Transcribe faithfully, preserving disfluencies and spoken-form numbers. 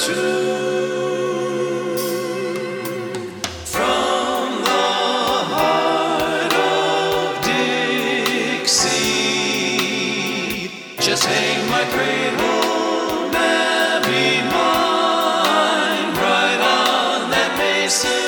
true. From the heart of Dixie, just hang my great home and be mine, right on that mesa.